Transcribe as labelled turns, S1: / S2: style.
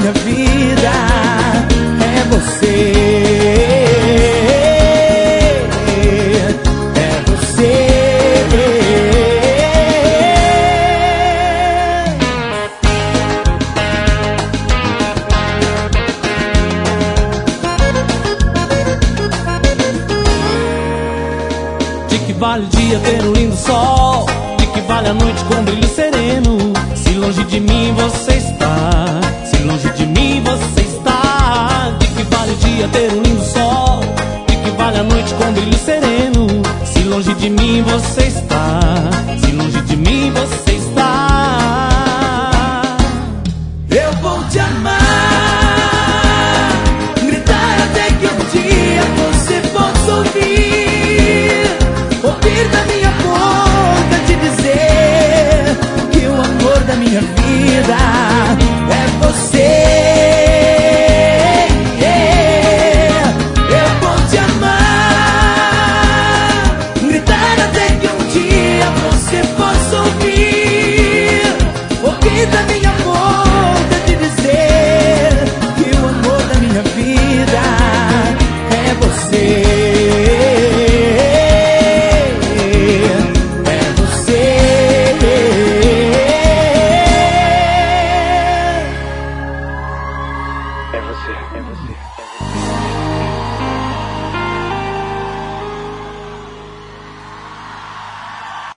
S1: minha vida. É você. É você.
S2: De que vale o dia ter um lindo sol? De que vale a noite com brilho sereno? Se longe de mim você está, se longe de mim você está. De que vale o dia ter um lindo sol? De que vale a noite com brilho sereno? Se longe de mim você está, se longe de mim você está.
S1: Eu vou te amar, gritar até que um dia você possa ouvir, ouvir da minha boca te dizer que o amor da minha vida é você. Eu vou te amar, gritar até que um dia você possa ouvir, ouvir da minha boca te dizer que o amor da minha vida é você. É você.
S3: É você, é você, é você.